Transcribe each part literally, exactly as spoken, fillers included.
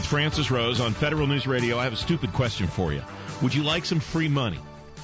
It's Francis Rose on Federal News Radio. I have a stupid question for you. Would you like some free money?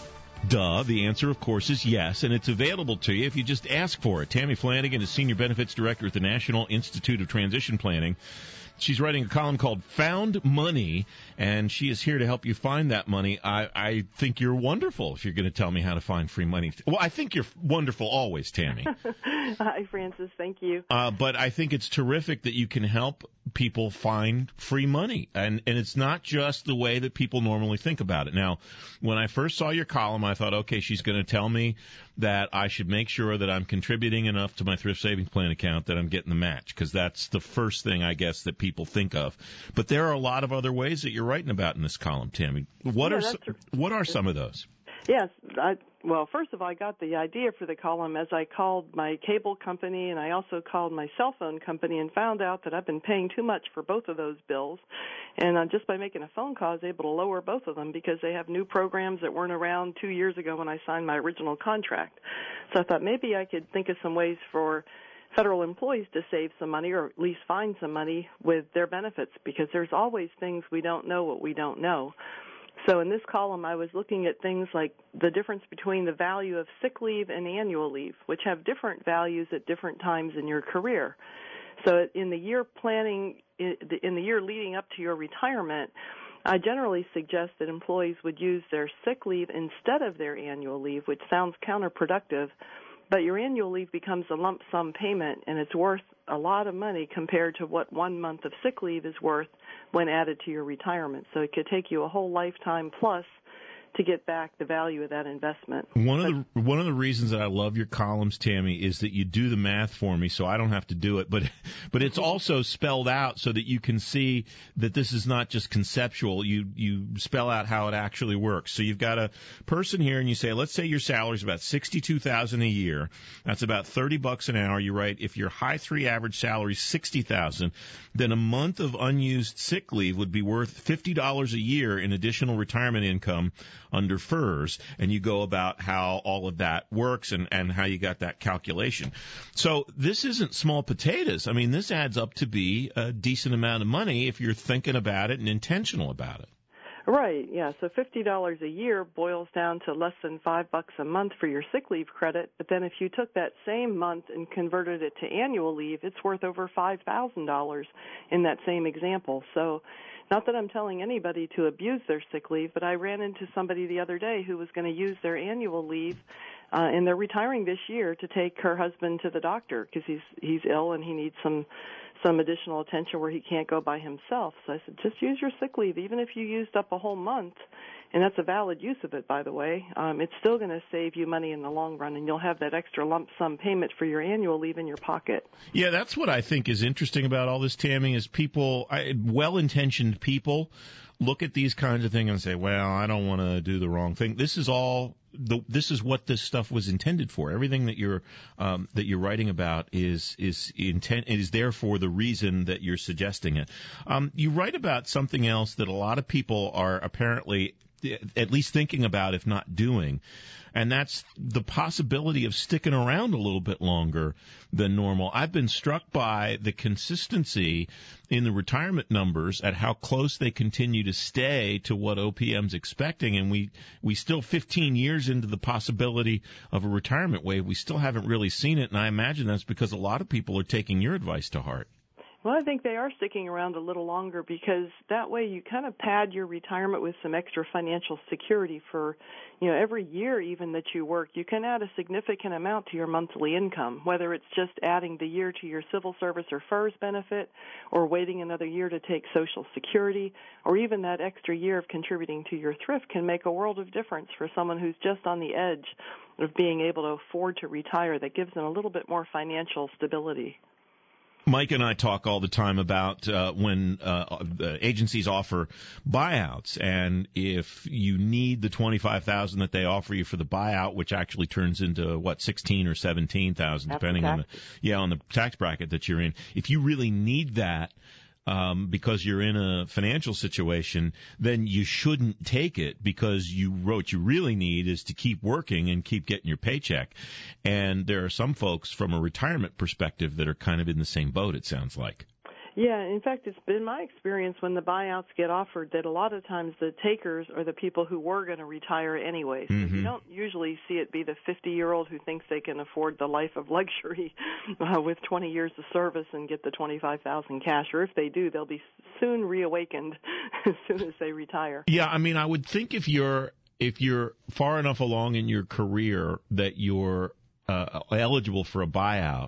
Duh. The answer, of course, is yes, and it's available to you if you just ask for it. Tammy Flanagan is Senior Benefits Director at the National Institute of Transition Planning. She's writing a column called Found Money, and she is here to help you find that money. I, I think you're wonderful if you're going to tell me how to find free money. Well, I think you're wonderful always, Tammy. Hi, Francis. Thank you. Uh, but I think it's terrific that you can help people find free money. And, and it's not just the way that people normally think about it. Now, when I first saw your column, I thought, okay, she's going to tell me that I should make sure that I'm contributing enough to my thrift savings plan account that I'm getting the match, because that's the first thing, I guess, that people think of. But there are a lot of other ways that you're writing about in this column, Tammy. What yeah, are some, what are some of those? Yes. I, well, first of all, I got the idea for the column as I called my cable company, and I also called my cell phone company and found out that I've been paying too much for both of those bills. And uh, just by making a phone call, I was able to lower both of them because they have new programs that weren't around two years ago when I signed my original contract. So I thought maybe I could think of some ways for federal employees to save some money, or at least find some money with their benefits, because there's always things we don't know what we don't know. So in this column, I was looking at things like the difference between the value of sick leave and annual leave, which have different values at different times in your career. So in the year planning, in the year leading up to your retirement, I generally suggest that employees would use their sick leave instead of their annual leave, which sounds counterproductive. But your annual leave becomes a lump sum payment, and it's worth a lot of money compared to what one month of sick leave is worth when added to your retirement. So it could take you a whole lifetime plus to get back the value of that investment. One of the one of the reasons that I love your columns, Tammy, is that you do the math for me, so I don't have to do it. But but it's also spelled out so that you can see that this is not just conceptual. You you spell out how it actually works. So you've got a person here, and you say, let's say your salary is about sixty-two thousand dollars a year. That's about thirty bucks an hour. You write, if your high three average salary is sixty thousand dollars, then a month of unused sick leave would be worth fifty dollars a year in additional retirement income under F E R S, and you go about how all of that works and, and how you got that calculation. So this isn't small potatoes. I mean, this adds up to be a decent amount of money if you're thinking about it and intentional about it. Right, yeah. So fifty dollars a year boils down to less than five bucks a month for your sick leave credit. But then if you took that same month and converted it to annual leave, it's worth over five thousand dollars in that same example. So not that I'm telling anybody to abuse their sick leave, but I ran into somebody the other day who was going to use their annual leave, uh, and they're retiring this year to take her husband to the doctor because he's he's ill and he needs some some additional attention where he can't go by himself. So I said, just use your sick leave, even if you used up a whole month, and that's a valid use of it, by the way. Um, it's still going to save you money in the long run, and you'll have that extra lump sum payment for your annual leave in your pocket. Yeah, that's what I think is interesting about all this, Tammy, is people, I, well-intentioned people, look at these kinds of things and say, well, I don't want to do the wrong thing. This is all, the, this is what this stuff was intended for. Everything that you're, um, that you're writing about is, is intent, it is there for the reason that you're suggesting it. Um, you write about something else that a lot of people are apparently at least thinking about, if not doing, and that's the possibility of sticking around a little bit longer than normal. I've been struck by the consistency in the retirement numbers at how close they continue to stay to what O P M's expecting, and we, we still fifteen years into the possibility of a retirement wave, we still haven't really seen it, and I imagine that's because a lot of people are taking your advice to heart. Well, I think they are sticking around a little longer because that way you kind of pad your retirement with some extra financial security for, you know, every year even that you work, you can add a significant amount to your monthly income, whether it's just adding the year to your civil service or F E R S benefit or waiting another year to take Social Security, or even that extra year of contributing to your thrift can make a world of difference for someone who's just on the edge of being able to afford to retire. That gives them a little bit more financial stability. Mike and I talk all the time about uh, when uh, agencies offer buyouts, and if you need the twenty-five thousand dollars that they offer you for the buyout, which actually turns into what sixteen or seventeen thousand dollars, depending on the yeah on the tax bracket that you're in. If you really need that, um, because you're in a financial situation, then you shouldn't take it, because you what you really need is to keep working and keep getting your paycheck. And there are some folks from a retirement perspective that are kind of in the same boat, it sounds like. Yeah, in fact, it's been my experience when the buyouts get offered that a lot of times the takers are the people who were going to retire anyway. So Mm-hmm. you don't usually see it be the fifty-year-old who thinks they can afford the life of luxury uh, with twenty years of service and get the twenty-five thousand dollars cash. Or if they do, they'll be soon reawakened as soon as they retire. Yeah, I mean, I would think if you're if you're far enough along in your career that you're uh, eligible for a buyout,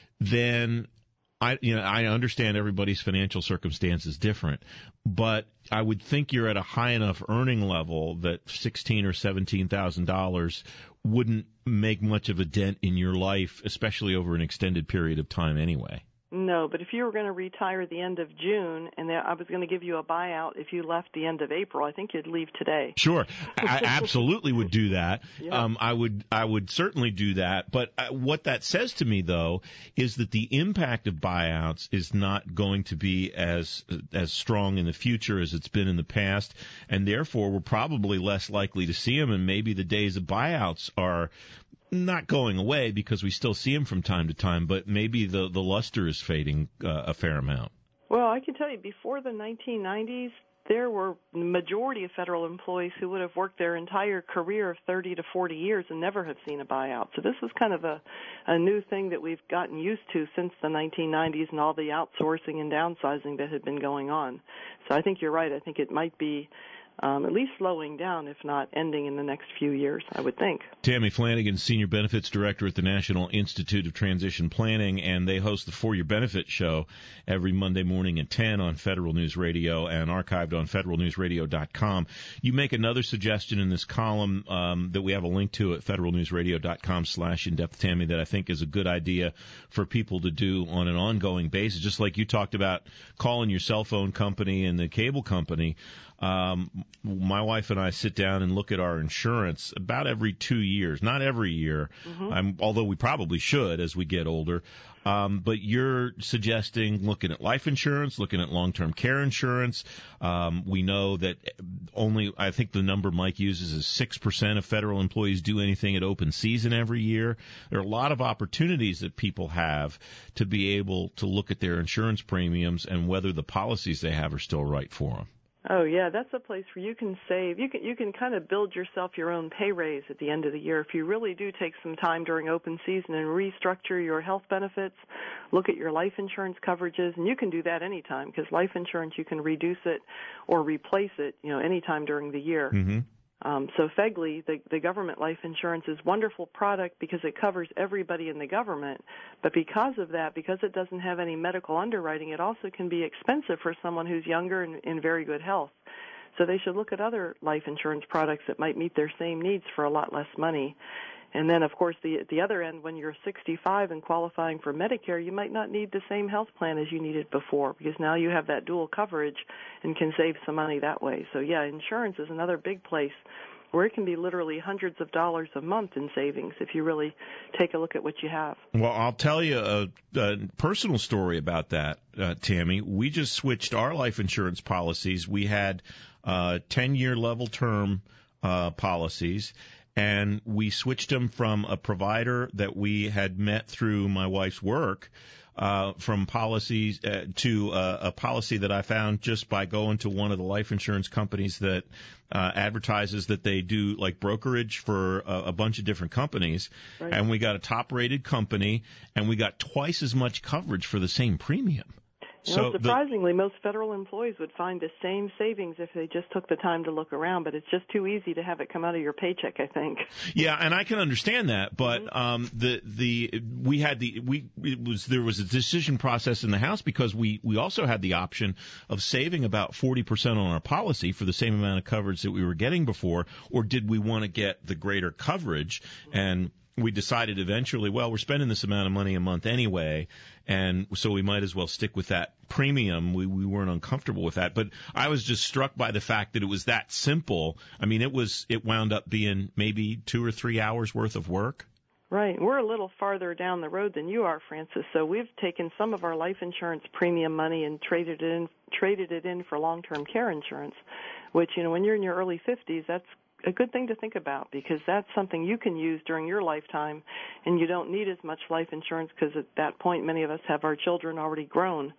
then I, you know, I understand everybody's financial circumstance is different, but I would think you're at a high enough earning level that sixteen or seventeen thousand dollars wouldn't make much of a dent in your life, especially over an extended period of time anyway. No, but if you were going to retire at the end of June and I was going to give you a buyout if you left the end of April, I think you'd leave today. Sure. I absolutely would do that. Yeah. Um, I would I would certainly do that. But uh, what that says to me, though, is that the impact of buyouts is not going to be as as strong in the future as it's been in the past, and therefore we're probably less likely to see them, and maybe the days of buyouts are not going away because we still see them from time to time, but maybe the, the luster is fading uh, a fair amount. Well, I can tell you, before the nineteen nineties, there were the majority of federal employees who would have worked their entire career of thirty to forty years and never have seen a buyout. So this is kind of a, a new thing that we've gotten used to since the nineteen nineties and all the outsourcing and downsizing that had been going on. So I think you're right. I think it might be Um, at least slowing down, if not ending in the next few years, I would think. Tammy Flanagan, Senior Benefits Director at the National Institute of Transition Planning, and they host the For Your Benefit show every Monday morning at ten on Federal News Radio and archived on federal news radio dot com. You make another suggestion in this column um, that we have a link to at federal news radio dot com slash in-depth Tammy that I think is a good idea for people to do on an ongoing basis, just like you talked about calling your cell phone company and the cable company. Um, my wife and I sit down and look at our insurance about every two years, not every year, mm-hmm. I'm, although we probably should as we get older. Um, but you're suggesting looking at life insurance, looking at long-term care insurance. Um, we know that only, I think the number Mike uses is six percent of federal employees do anything at open season every year. There are a lot of opportunities that people have to be able to look at their insurance premiums and whether the policies they have are still right for them. Oh yeah, that's a place where you can save. You can you can kind of build yourself your own pay raise at the end of the year if you really do take some time during open season and restructure your health benefits, look at your life insurance coverages, and you can do that anytime because life insurance you can reduce it or replace it, you know, anytime during the year. Mm-hmm. Um, so F E G L I, the, the government life insurance, is a wonderful product because it covers everybody in the government. But because of that, because it doesn't have any medical underwriting, it also can be expensive for someone who's younger and in very good health. So they should look at other life insurance products that might meet their same needs for a lot less money. And then, of course, the, at the other end, when you're sixty-five and qualifying for Medicare, you might not need the same health plan as you needed before because now you have that dual coverage and can save some money that way. So, yeah, insurance is another big place where it can be literally hundreds of dollars a month in savings if you really take a look at what you have. Well, I'll tell you a, a personal story about that, uh, Tammy. We just switched our life insurance policies. We had uh, ten-year level term uh, policies, and we switched them from a provider that we had met through my wife's work uh, from policies uh, to uh, a policy that I found just by going to one of the life insurance companies that uh, advertises that they do like brokerage for a, a bunch of different companies. Right. And we got a top-rated company, and we got twice as much coverage for the same premium. You know, so surprisingly, the, most federal employees would find the same savings if they just took the time to look around, but it's just too easy to have it come out of your paycheck, I think. Yeah, and I can understand that, but mm-hmm. um, the the we had the we it was there was a decision process in the House because we we also had the option of saving about forty percent on our policy for the same amount of coverage that we were getting before, or did we want to get the greater coverage? And we decided eventually, well, we're spending this amount of money a month anyway, and so we might as well stick with that premium. We we weren't uncomfortable with that. But I was just struck by the fact that it was that simple. I mean, it was it wound up being maybe two or three hours worth of work. Right. We're a little farther down the road than you are, Francis, so we've taken some of our life insurance premium money and traded it in, traded it in for long-term care insurance, which, you know, when you're in your early fifties, that's a good thing to think about because that's something you can use during your lifetime, and you don't need as much life insurance because at that point many of us have our children already grown.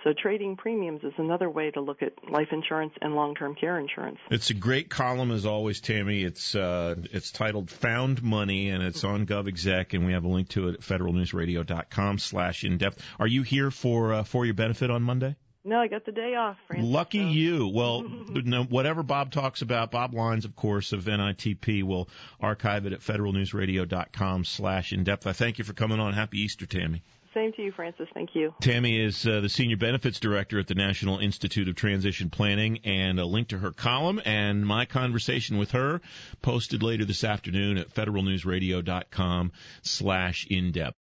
So trading premiums is another way to look at life insurance and long-term care insurance. It's a great column, as always, Tammy. It's uh, it's titled Found Money, and it's on GovExec, and we have a link to it at federalnewsradio.com slash in-depth. Are you here for uh, for your benefit on Monday? No, I got the day off, Francis. Lucky so. you. Well, no, whatever Bob talks about, Bob Lyons, of course, of N I T P, will archive it at federalnewsradio.com slash in-depth. I thank you for coming on. Happy Easter, Tammy. Same to you, Francis. Thank you. Tammy is uh, the Senior Benefits Director at the National Institute of Transition Planning, and a link to her column and my conversation with her posted later this afternoon at federalnewsradio.com slash in-depth.